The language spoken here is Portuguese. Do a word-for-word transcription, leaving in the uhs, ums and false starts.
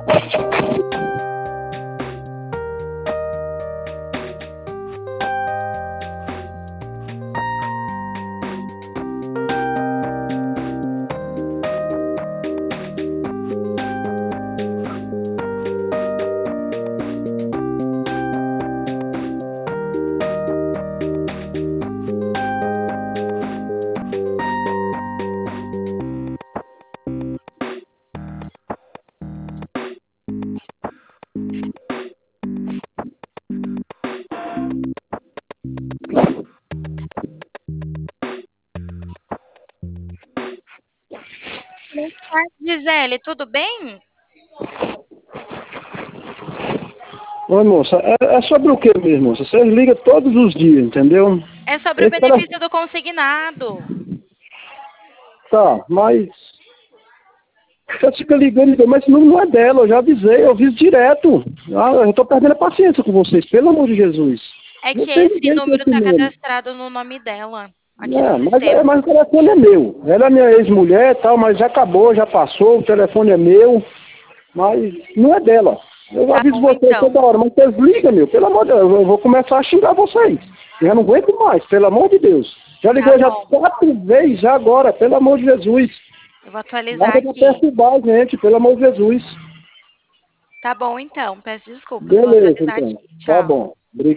Gisele, tudo bem? Oi, moça, é, é sobre o que mesmo, moça? Vocês ligam todos os dias, entendeu? É sobre o Esse cara, benefício do consignado. tá, mas você fica ligando, mas não, não é dela, eu já avisei, eu aviso direto. Ah, eu tô perdendo a paciência com vocês, pelo amor de Jesus. É Não que tem esse ninguém com número esse está número. cadastrado no nome dela, aqui no É, mas, é, sistema. mas o telefone é meu. Ela é minha ex-mulher e tal, mas já acabou, já passou, o telefone é meu, mas não é dela. Eu Tá aviso bom, vocês então. toda hora, mas vocês ligam, meu, pelo amor de Deus, eu vou começar a xingar vocês. Eu já não aguento mais, pelo amor de Deus. Já Tá ligou já bom. quatro vezes já agora, pelo amor de Jesus. Eu vou atualizar Nada pra aqui. perturbar a gente, pelo amor de Jesus. Tá bom, então. Peço desculpas. Vou Beleza, atualizar então. aqui. Tá Tchau. bom.